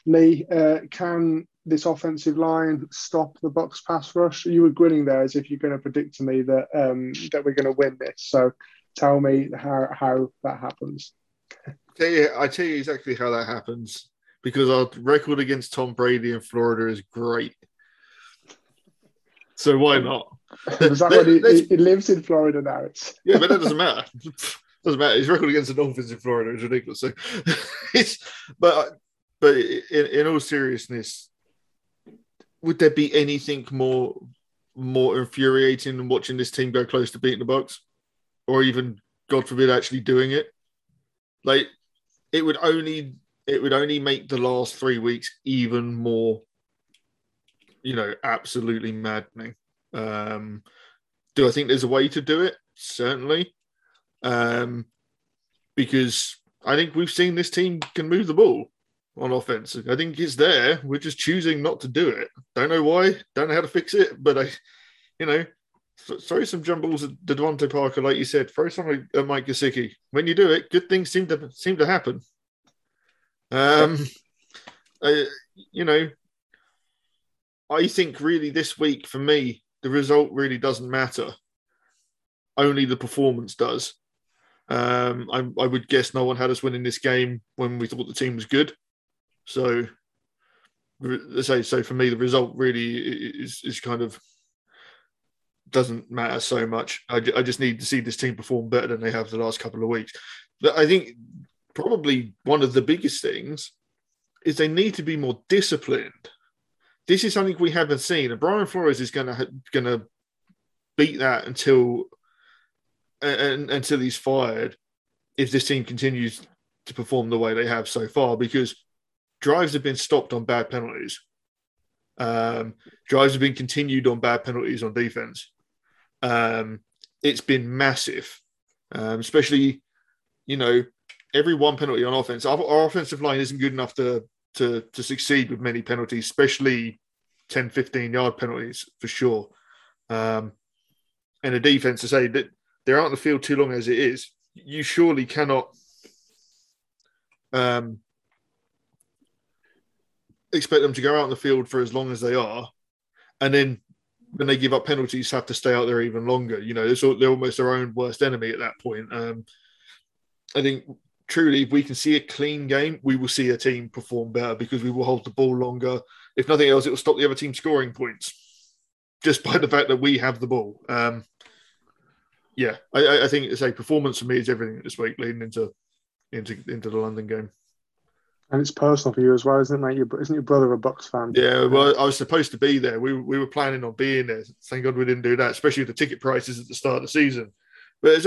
Lee, can this offensive line stop the Bucks pass rush? You were grinning there as if you're going to predict to me that that we're going to win this. So tell me how that happens. I tell you exactly how that happens, because our record against Tom Brady in Florida is great. So why not? Was that when he lives in Florida now? Yeah, but that doesn't matter. Doesn't matter. His record against the Dolphins in Florida is ridiculous. So but in all seriousness, would there be anything more infuriating than watching this team go close to beating the Bucs, or even, God forbid, actually doing it? Like, it would only make the last 3 weeks even more, absolutely maddening. Do I think there's a way to do it? Certainly. Because I think we've seen this team can move the ball on offense. I think it's there. We're just choosing not to do it. Don't know why. Don't know how to fix it. But throw some jump balls at Devontae Parker, like you said. Throw some at Mike Gesicki. When you do it, good things seem to happen. I think really this week for me, the result really doesn't matter. Only the performance does. I would guess no one had us winning this game when we thought the team was good. So for me, the result really is kind of doesn't matter so much. I just need to see this team perform better than they have the last couple of weeks. But I think probably one of the biggest things is they need to be more disciplined. This is something we haven't seen, and Brian Flores is going to beat that until he's fired if this team continues to perform the way they have so far, because drives have been stopped on bad penalties. Drives have been continued on bad penalties on defense. It's been massive, especially, every one penalty on offense. Our offensive line isn't good enough to succeed with many penalties, especially 10, 15-yard penalties for sure. And a defense, to say that they're out on the field too long as it is, you surely cannot expect them to go out on the field for as long as they are, and then when they give up penalties, have to stay out there even longer. They're almost their own worst enemy at that point. I think truly, if we can see a clean game, we will see a team perform better, because we will hold the ball longer. If nothing else, it will stop the other team scoring points just by the fact that we have the ball. I think performance for me is everything this week leading into the London game. And it's personal for you as well, isn't it, mate? Isn't your brother a Bucks fan? Yeah, well, I was supposed to be there. We were planning on being there. Thank God we didn't do that, especially with the ticket prices at the start of the season. But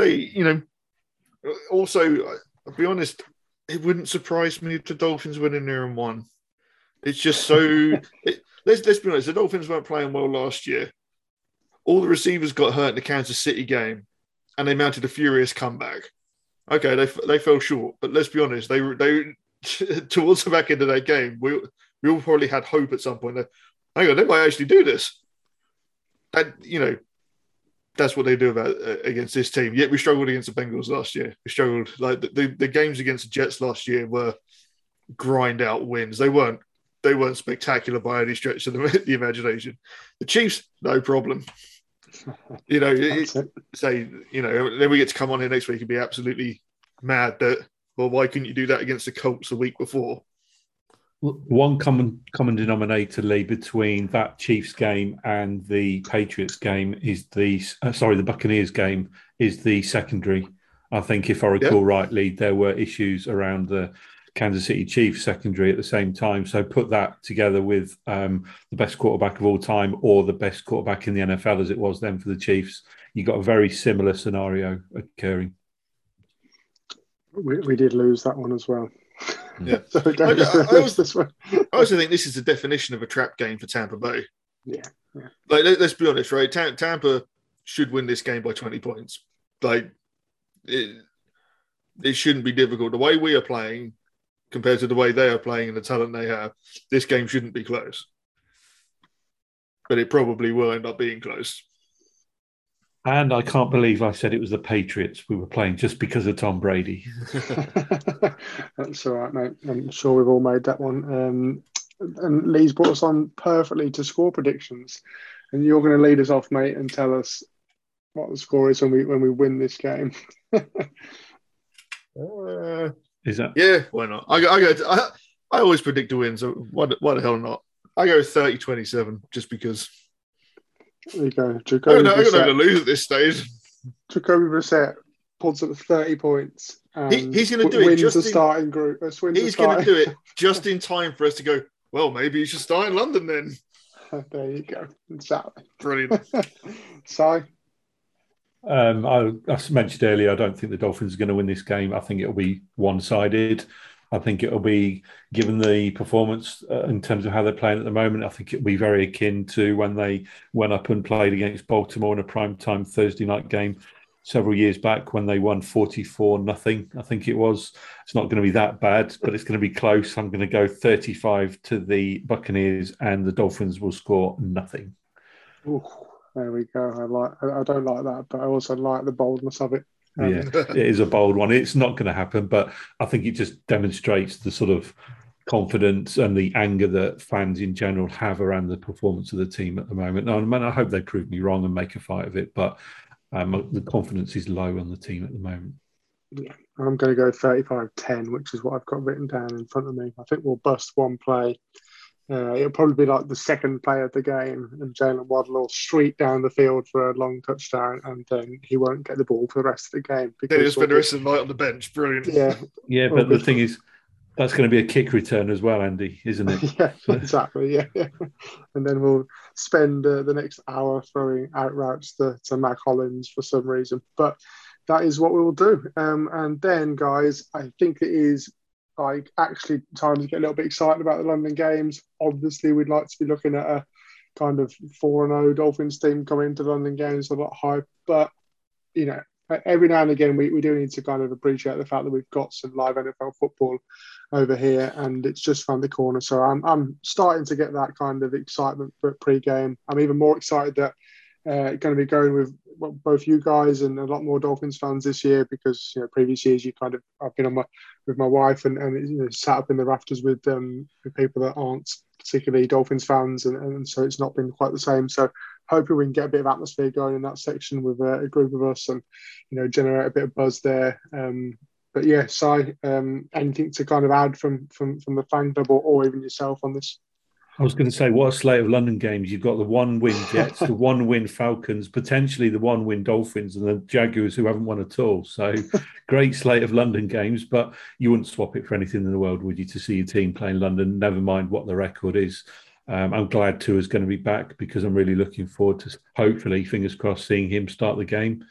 also, I'll be honest, it wouldn't surprise me if the Dolphins went in there and won. It's just so... let's be honest, the Dolphins weren't playing well last year. All the receivers got hurt in the Kansas City game, and they mounted a furious comeback. Okay, they fell short, but let's be honest, they towards the back end of that game, we all probably had hope at some point that, hang on, they might actually do this. And, that's what they do against this team. Yet we struggled against the Bengals last year. We struggled. Like the games against the Jets last year were grind out wins. They weren't spectacular by any stretch of the imagination. The Chiefs, no problem. Then we get to come on here next week and be absolutely mad that, well, why couldn't you do that against the Colts the week before? One common denominator, Lee, between that Chiefs game and the Patriots game is the Buccaneers game is the secondary. I think, if I recall rightly, there were issues around the Kansas City Chiefs secondary at the same time. So put that together with the best quarterback of all time, or the best quarterback in the NFL as it was then for the Chiefs, you got a very similar scenario occurring. We did lose that one as well. Yeah. So I also think this is the definition of a trap game for Tampa Bay. Yeah. Like, let's be honest, right? Tampa should win this game by 20 points. Like, it shouldn't be difficult. The way we are playing compared to the way they are playing and the talent they have, this game shouldn't be close. But it probably will end up being close. And I can't believe I said it was the Patriots we were playing just because of Tom Brady. That's all right, mate. I'm sure we've all made that one. And Lee's brought us on perfectly to score predictions. And you're going to lead us off, mate, and tell us what the score is when we win this game. Is that? Yeah, why not? I always predict a win, so why the hell not? I go 30-27 just because. There you go. I got no to lose at this stage. Jacoby Brissett pulls up 30 points. He's going to do it. Wins the starting group. He's going to do it just in time for us to go, well, maybe you should start in London then. There you go. Exactly. Brilliant. Si? I mentioned earlier, I don't think the Dolphins are going to win this game. I think it'll be one-sided. I think it'll be, given the performance in terms of how they're playing at the moment, I think it'll be very akin to when they went up and played against Baltimore in a primetime Thursday night game several years back when they won 44-0. I think it was. It's not going to be that bad, but it's going to be close. I'm going to go 35 to the Buccaneers, and the Dolphins will score nothing. Ooh, there we go. I don't like that, but I also like the boldness of it. Yeah, it is a bold one. It's not going to happen, but I think it just demonstrates the sort of confidence and the anger that fans in general have around the performance of the team at the moment. And I hope they prove me wrong and make a fight of it, but the confidence is low on the team at the moment. Yeah, I'm going to go 35-10, which is what I've got written down in front of me. I think we'll bust one play. It'll probably be like the second play of the game, and Jalen Waddle will streak down the field for a long touchdown, and then he won't get the ball for the rest of the game. Then he'll spend the rest of the night on the bench. Brilliant. Yeah, but the thing is, that's going to be a kick return as well, Andy, isn't it? Yeah, exactly. Yeah. And then we'll spend the next hour throwing out routes to Mac Hollins for some reason. But that is what we will do. And then, guys, I think it is actually time to get a little bit excited about the London games. Obviously, we'd like to be looking at a kind of 4-0 Dolphins team coming into London games, a lot of hype. But, every now and again, we do need to kind of appreciate the fact that we've got some live NFL football over here, and it's just around the corner. So I'm starting to get that kind of excitement for pre-game. I'm even more excited that going to be going with both you guys and a lot more Dolphins fans this year, because previous years I've been with my wife and sat up in the rafters with people that aren't particularly Dolphins fans, and so it's not been quite the same. So hoping we can get a bit of atmosphere going in that section with a group of us and generate a bit of buzz there. But yeah, Si, anything to kind of add from the fan club or even yourself on this? I was going to say, what a slate of London games. You've got the one-win Jets, the one-win Falcons, potentially the one-win Dolphins, and the Jaguars, who haven't won at all. So great slate of London games, but you wouldn't swap it for anything in the world, would you, to see your team playing London, never mind what the record is. I'm glad Tua's going to be back, because I'm really looking forward to, hopefully, fingers crossed, seeing him start the game.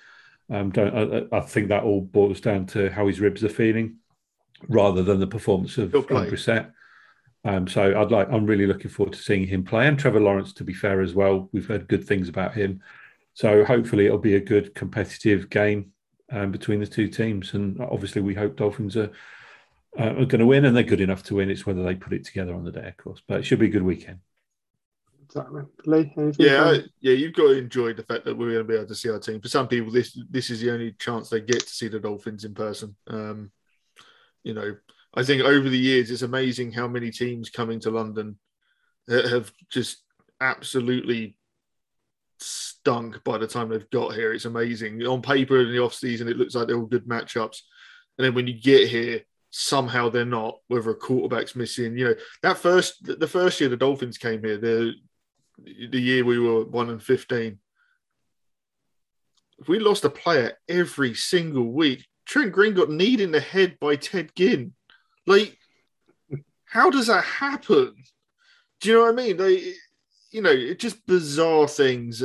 I think that all boils down to how his ribs are feeling, rather than the performance of Brissett. So I'm really looking forward to seeing him play, and Trevor Lawrence, to be fair, as well. We've heard good things about him. So hopefully it'll be a good competitive game between the two teams. And obviously we hope Dolphins are going to win, and they're good enough to win. It's whether they put it together on the day, of course. But it should be a good weekend. Exactly. Lee, you've got to enjoy the fact that we're going to be able to see our team. For some people, this is the only chance they get to see the Dolphins in person. I think over the years, it's amazing how many teams coming to London have just absolutely stunk by the time they've got here. It's amazing. On paper in the off-season, it looks like they're all good matchups. And then when you get here, somehow they're not, whether a quarterback's missing. The first year the Dolphins came here, the year we were 1-15, we lost a player every single week. Trent Green got kneed in the head by Ted Ginn. How does that happen? Do you know what I mean? It's just bizarre things.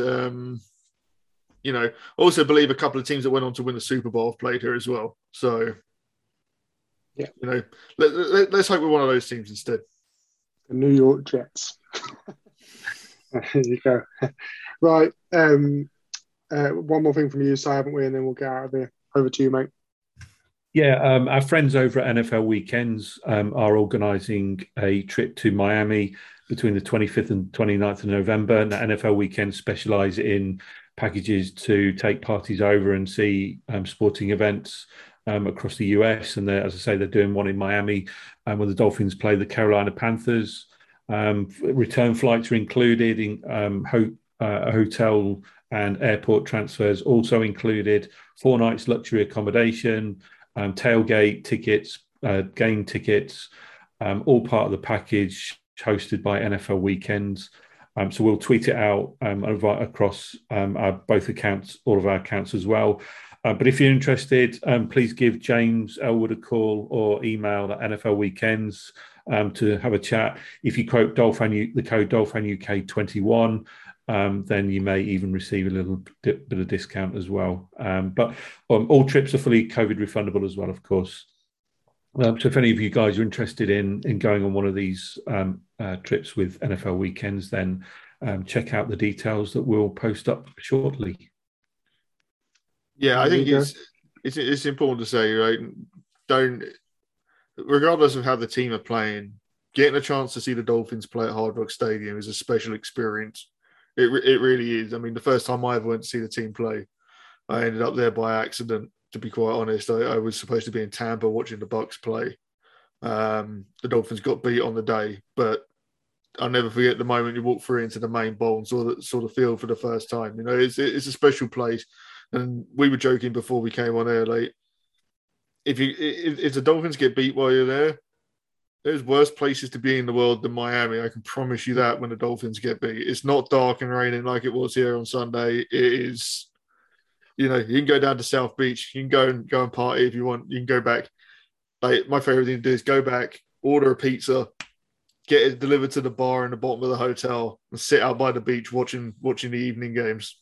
I also believe a couple of teams that went on to win the Super Bowl have played here as well. So, yeah, let's hope we're one of those teams instead. The New York Jets. There you go. Right. One more thing from you, Si, haven't we? And then we'll get out of here. Over to you, mate. Yeah, our friends over at NFL Weekends are organising a trip to Miami between the 25th and 29th of November. And the NFL Weekends specialise in packages to take parties over and see sporting events across the US. And as I say, they're doing one in Miami when the Dolphins play the Carolina Panthers. Return flights are included in a hotel and airport transfers also included, 4 nights luxury accommodation, tailgate tickets, game tickets, all part of the package hosted by NFL Weekends. So we'll tweet it out across both accounts, all of our accounts as well. But if you're interested, please give James Elwood a call or email at NFL Weekends to have a chat. If you quote the code DolphinUK21, then you may even receive a little bit of discount as well. But all trips are fully COVID refundable as well, of course. So if any of you guys are interested in going on one of these trips with NFL Weekends, then check out the details that we'll post up shortly. Yeah, I think it's important to say, right? Don't, regardless of how the team are playing, getting a chance to see the Dolphins play at Hard Rock Stadium is a special experience. It really is. I mean, the first time I ever went to see the team play, I ended up there by accident. To be quite honest, I was supposed to be in Tampa watching the Bucs play. The Dolphins got beat on the day, but I'll never forget the moment you walk through into the main bowl and saw the field for the first time. You know, it's a special place. And we were joking before we came on air, like, if the Dolphins get beat while you're there, there's worse places to be in the world than Miami. I can promise you that when the Dolphins get beat. It's not dark and raining like it was here on Sunday. It is, you know, you can go down to South Beach. You can go and party if you want. You can go back. Like, my favorite thing to do is go back, order a pizza, get it delivered to the bar in the bottom of the hotel, and sit out by the beach watching the evening games.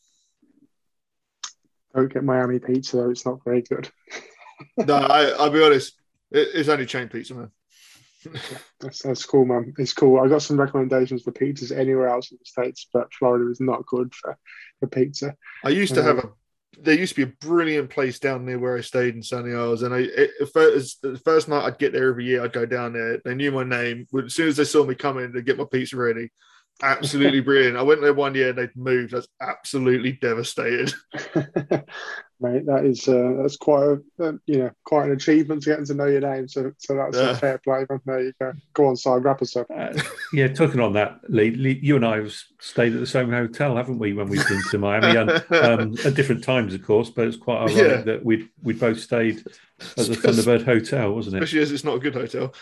Don't get Miami pizza, though. It's not very good. No, I'll be honest. It's only chain pizza, man. That's cool, man. It's cool. I got some recommendations for pizzas anywhere else in the States, but Florida is not good for pizza. I used to have there used to be a brilliant place down near where I stayed in Sunny Isles, and the first night I'd get there every year, I'd go down there. They knew my name. As soon as they saw me coming, they'd get my pizza ready. Absolutely brilliant. I went there one year and they'd moved. I was absolutely devastated. Mate, that's quite quite an achievement to getting to know your name. So that's a fair play. There you go. Go on, Si, wrap us up. Talking on that, Lee, you and I have stayed at the same hotel, haven't we, when we've been to Miami? And at different times, of course, but it's quite ironic that we both stayed at the Thunderbird Hotel, wasn't it? Especially as it's not a good hotel.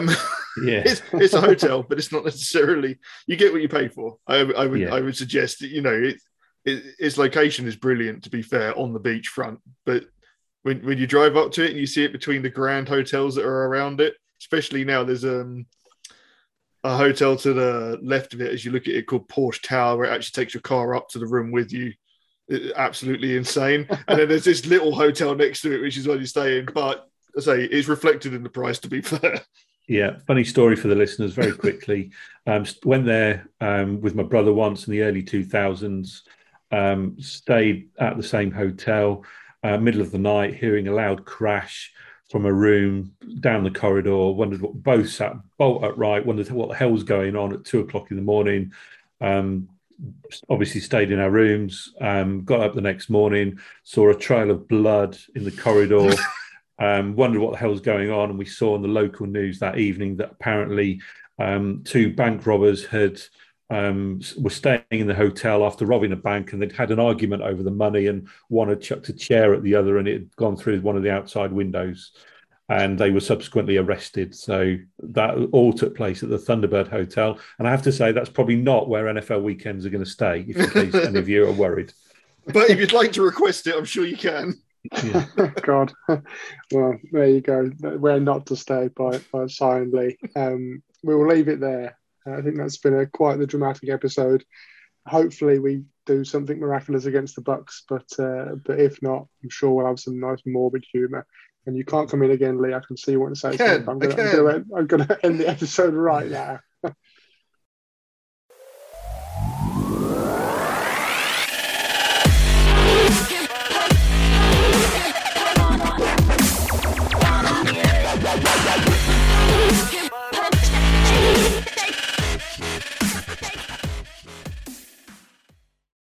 It's a hotel, but it's not necessarily. You get what you pay for. I would suggest that, its location is brilliant, to be fair, on the beachfront. But when you drive up to it and you see it between the grand hotels that are around it, especially now, there's a hotel to the left of it as you look at it called Porsche Tower, where it actually takes your car up to the room with you. It's absolutely insane. And then there's this little hotel next to it, which is where you stay in. But I say it's reflected in the price, to be fair. Yeah, funny story for the listeners very quickly. Went there with my brother once in the early 2000s. Stayed at the same hotel, middle of the night, hearing a loud crash from a room down the corridor. Wondered what, both sat bolt upright, wondered what the hell was going on at 2:00 in the morning. Obviously stayed in our rooms, got up the next morning, saw a trail of blood in the corridor, wondered what the hell was going on. And we saw in the local news that evening that apparently 2 bank robbers were staying in the hotel after robbing a bank, and they'd had an argument over the money, and one had chucked a chair at the other and it had gone through one of the outside windows, and they were subsequently arrested. So that all took place at the Thunderbird Hotel. And I have to say, that's probably not where NFL Weekends are going to stay, if in case any of you are worried. But if you'd like to request it, I'm sure you can. Yeah. God. Well, there you go. Where not to stay by Si and Lee. We will leave it there. I think that's been quite the dramatic episode. Hopefully we do something miraculous against the Bucs, but if not, I'm sure we'll have some nice morbid humour. And you can't come in again, Lee. I can see you want to say something. I'm going to end the episode right now.